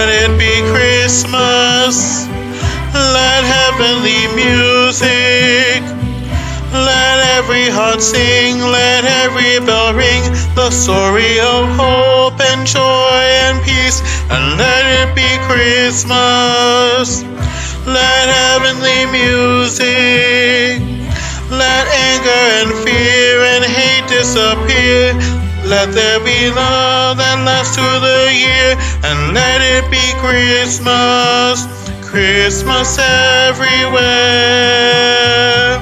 it be Christmas. Let heavenly music. Let every heart sing, let every bell ring the story of hope and joy and peace, and let it be Christmas. Let heavenly music. Let anger and fear and hate disappear. Let there be love that lasts through the year, and let it be Christmas, Christmas everywhere.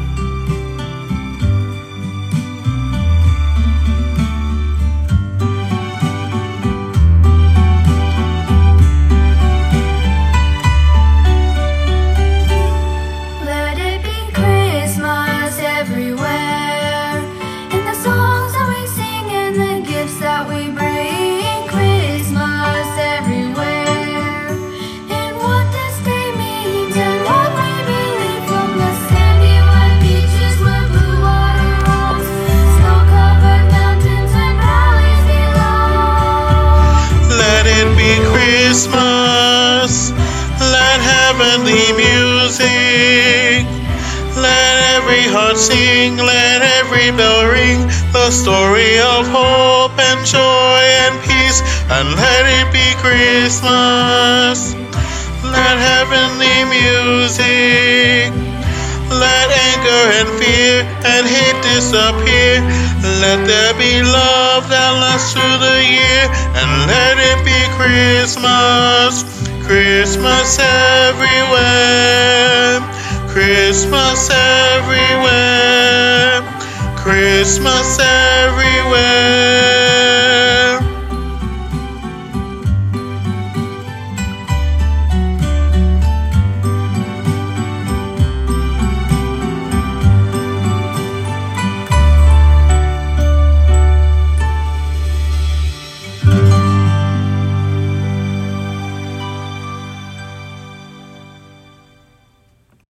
Let it be Christmas everywhere, in the songs that we sing and the gifts that we bring. Christmas everywhere, in what this day means and what we believe, from the sandy white beaches where blue water rolls, snow-covered mountains and valleys below. Let it be Christmas. Let heavenly music. Let every heart sing. Let every bell ring the story of hope and joy and peace. And let it be Christmas. Let heavenly music. Let anger and fear and hate disappear. Let there be love that lasts through the year. And let it be Christmas, Christmas everywhere. Christmas everywhere. Christmas everywhere.